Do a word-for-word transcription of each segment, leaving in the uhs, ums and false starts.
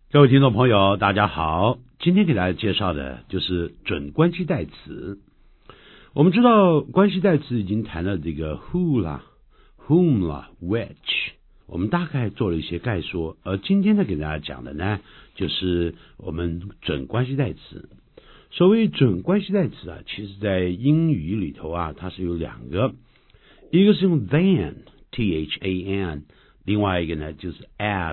各位听众朋友大家好，今天给大家介绍的就是准关系代词。我们知道关系代词已经谈了这个 who 啦 whom 啦 which， 我们大概做了一些概说，而今天呢给大家讲的呢就是我们准关系代词。所谓准关系代词啊，其实在英语里头啊，它是有两个，一个是用 than T H A N， 另外一个呢就是 as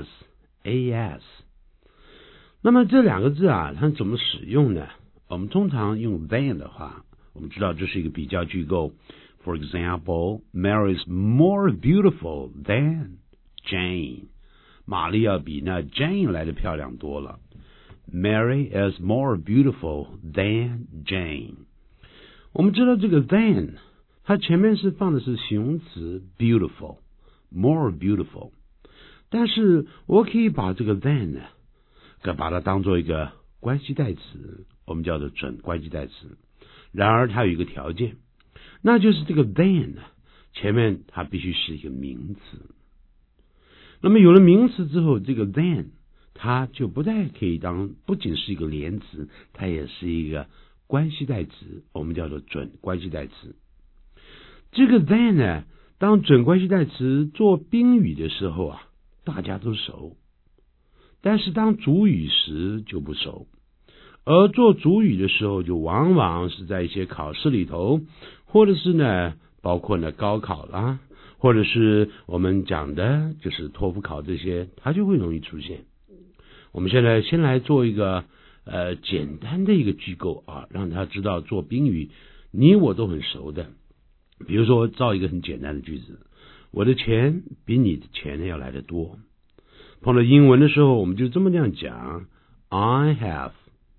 A S。那么这两个字啊，它怎么使用呢？我们通常用 than 的话，我们知道这是一个比较句构。For example, Mary is more beautiful than Jane. 玛丽要比那 Jane 来的漂亮多了。Mary is more beautiful than Jane. 我们知道这个 than， 它前面是放的是形容词 beautiful, more beautiful。但是我可以把这个 than 呢，可把它当做一个关系代词，我们叫做准关系代词。然而它有一个条件，那就是这个 than 呢，前面它必须是一个名词。那么有了名词之后，这个 than 它就不再可以当，不仅是一个连词，它也是一个关系代词，我们叫做准关系代词。这个 than 呢，当准关系代词做宾语的时候啊，大家都熟。但是当主语时就不熟，而做主语的时候就往往是在一些考试里头，或者是呢包括呢高考啦，或者是我们讲的就是托福考这些，它就会容易出现。我们现在先来做一个呃简单的一个句构啊，让他知道做宾语你我都很熟的。比如说造一个很简单的句子，我的钱比你的钱要来得多。碰到英文的时候，我们就这么这样讲 I have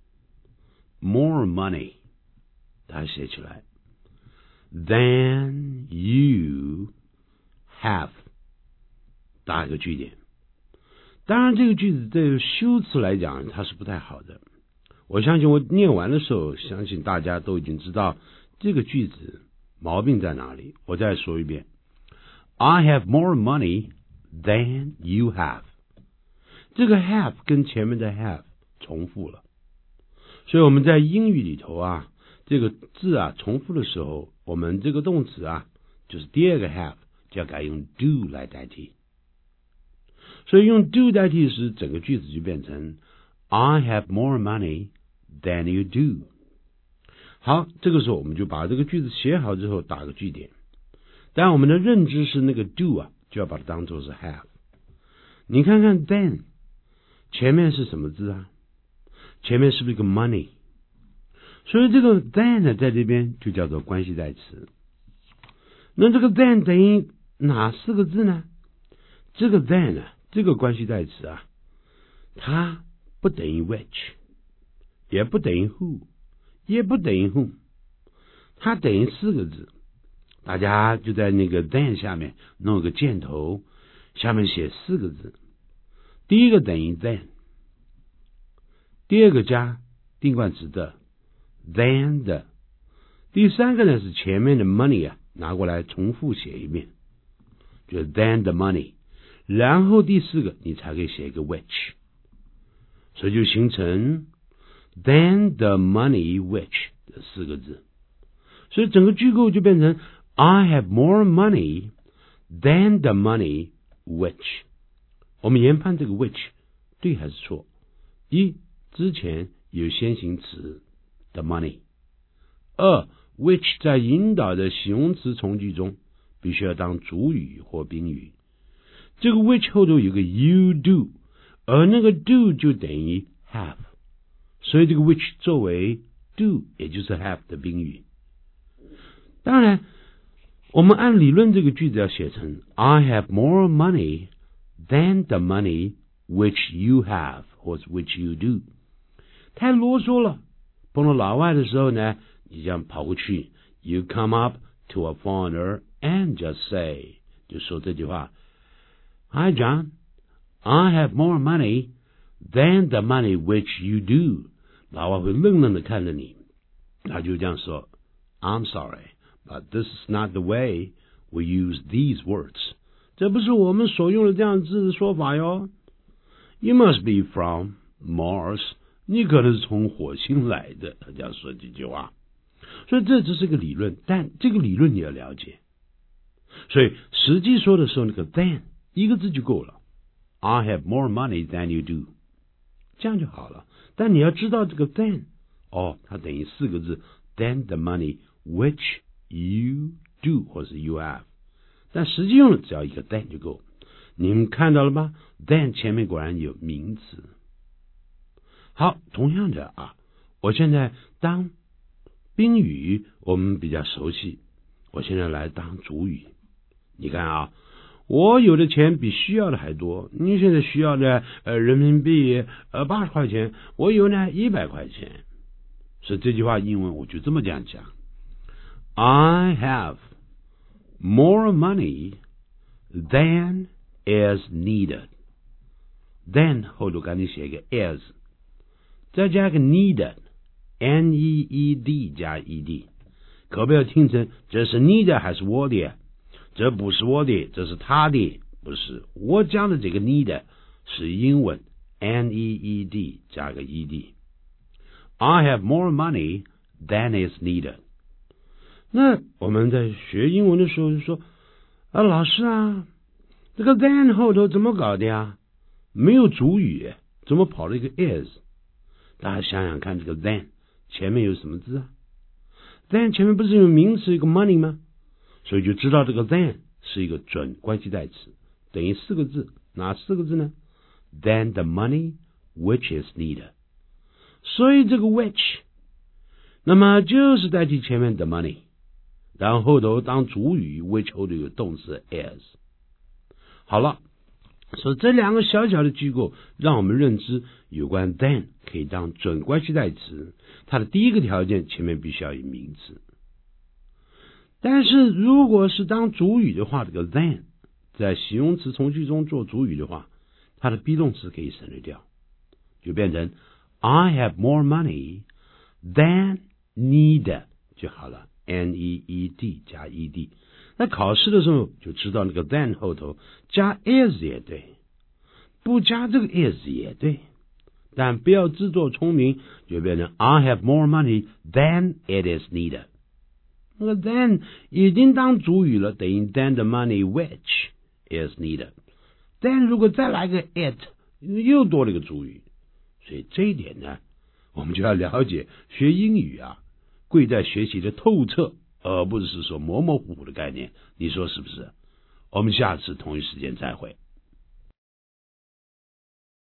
more money， 大家写起来 than you have， 打一个句点。当然这个句子对修辞来讲它是不太好的，我相信我念完的时候，相信大家都已经知道这个句子毛病在哪里。我再说一遍 I have more money than you have，这个 have 跟前面的 have 重复了，所以我们在英语里头啊，这个字啊重复的时候，我们这个动词啊，就是第二个 have 就要改用 do 来代替。所以用 do 代替时，整个句子就变成 I have more money than you do。 好，这个时候我们就把这个句子写好之后打个句点。但我们的认知是那个 do 啊，就要把它当作是 have。 你看看 then前面是什么字啊？前面是不是一个 money？ 所以这个 then 呢，在这边就叫做关系代词。那这个 then 等于哪四个字呢？这个 then 呢，这个关系代词啊，它不等于 which， 也不等于 who， 也不等于 whom， 它等于四个字。大家就在那个 then 下面弄个箭头，下面写四个字。第一个等于 than， 第二个加定冠词的 than 的，第三个呢是前面的 money 啊，拿过来重复写一遍，就是 than the money， 然后第四个你才可以写一个 which， 所以就形成 than the money which 这四个字。所以整个句构就变成 I have more money than the money which。我们研判这个 which 对还是错？一，之前有先行词 the money。二， which 在引导的形容词从句中必须要当主语或宾语。这个 which 后头有个 you do， 而那个 do 就等于 have， 所以这个 which 作为 do 也就是 have 的宾语。当然我们按理论这个句子要写成 I have more money than the money which you have 或者 which you do， 太啰嗦了。碰到老外的时候呢，你这样跑过去 You come up to a foreigner and just say， 就说这句话 Hi John, I have more money than the money which you do。 老外会愣愣的看着你，他就这样说 I'm sorry but this is not the way we use these words， 这不是我们所用的这样字的说法哟。You must be from Mars， 你可能是从火星来的，他这样说这句话。所以这只是个理论，但这个理论你要了解。所以实际说的时候，那个 than 一个字就够了。I have more money than you do， 这样就好了。但你要知道这个 than， 哦，它等于四个字 than the money which you do 或是 you have， 但实际用的只要一个 than 就够。你们看到了吗？ than 前面果然有名词。好，同样的啊，我现在当宾语我们比较熟悉，我现在来当主语。你看啊，我有的钱比需要的还多，你现在需要的呃人民币呃八十块钱，我有呢一百块钱。所以这句话英文我就这么这样讲 ：I have more money than is needed。Then 后头赶紧写一个 is， 再加个 needed。N E E D 加 E D， 可不要听成这是你的还是我的？这不是我的，这是他的，不是。我讲的这个你的是英文 N E E D 加个 E D。I have more money than is needed。那我们在学英文的时候就说啊，老师啊，这个 than 后头怎么搞的呀？没有主语，怎么跑了一个 is？ 大家想想看，这个 than前面有什么字啊？ than 前面不是有名词一个 money 吗？所以就知道这个 than 是一个准关系代词，等于四个字。哪四个字呢？ Than the money which is needed。 所以这个 which 那么就是代替前面的 money， 然后后头当主语 which 后头有动词 is。 好了，所以这两个小小的句构让我们认知有关 than 可以当准关系代词，它的第一个条件前面必须要有名词。但是如果是当主语的话，这个 than 在形容词从句中做主语的话，它的 be 动词可以省略掉，就变成 I have more money than needed 就好了， N E E D 加 E D。 那考试的时候就知道那个 than 后头加 is 也对，不加这个 is 也对，但不要自作聪明，就变成 I have more money than it is needed。 那个 than 已经当主语了，等于 than the money which is needed。 但如果再来个 it， 又多了一个主语。所以这一点呢，我们就要了解学英语啊，贵在学习的透彻，而不是说模模糊糊的概念。你说是不是？我们下次同一时间再会。